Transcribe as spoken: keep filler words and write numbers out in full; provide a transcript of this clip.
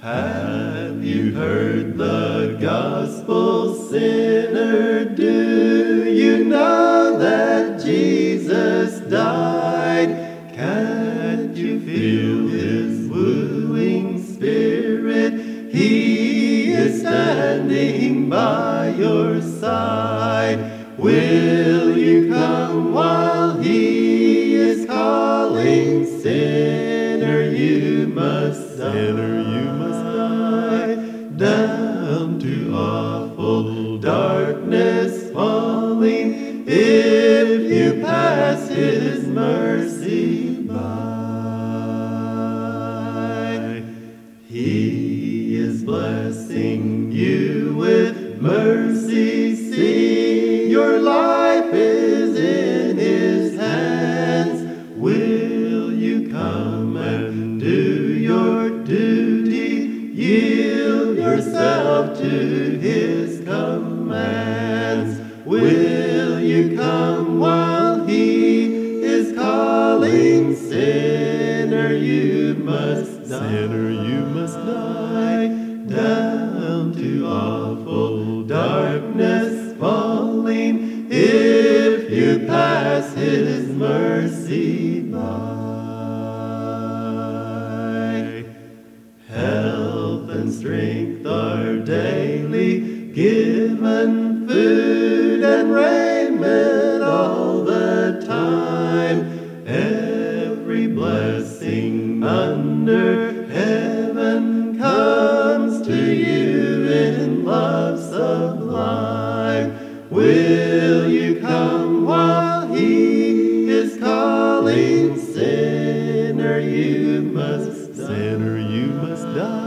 Have you heard the gospel, sinner? Do you know that Jesus died? Can't you feel his wooing spirit? He is standing by your side. Will you come while he is calling? Sinner, you must die. Sinner, you must die. Down to awful darkness falling, if you pass his mercy by. He is blessing you with mercy. See, your life is in his hands. Will you come and do your duty? Yield yourself to his commands. Will you come while he is calling? Sinner, you must die. Sinner, you must die. Down to awful darkness falling, if you pass his mercy by. Health and strength are daily given, food and raiment all the time. Every blessing under heaven comes to you in love sublime. Will you come while he is calling? Sinner, you must die. Sinner, you must die.